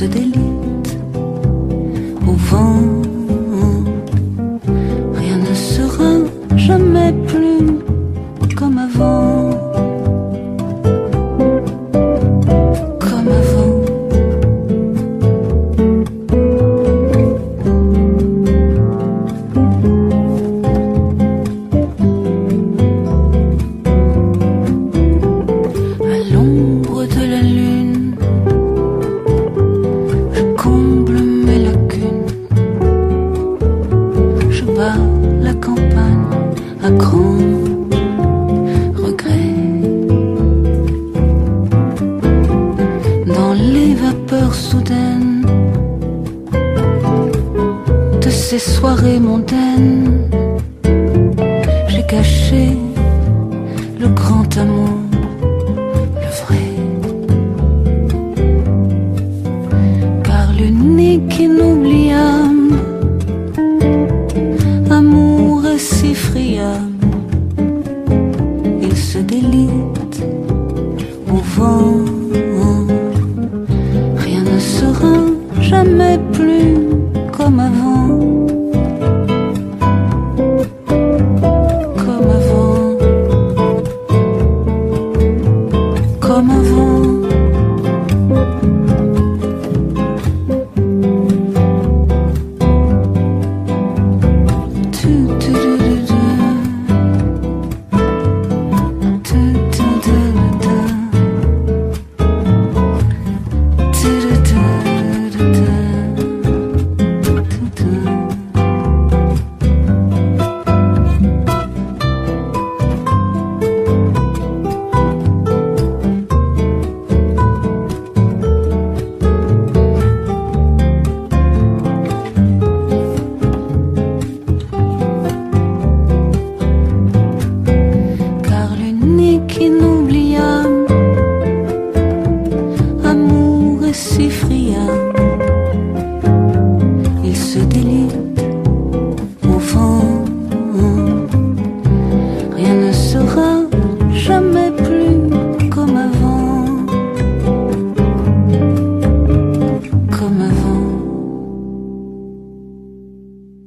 délite au vent. Rien ne sera jamais plus comme avant. Comme avant. La campagne à grand regret. Dans les vapeurs soudaines de ces soirées mondaines, j'ai caché le grand amour, le vrai. Car l'unique inoubliable amour est si friable, il se délite au vent. Rien ne sera jamais plus comme avant. Comme avant. Comme avant. Inoubliable, amour est si friable, il se délite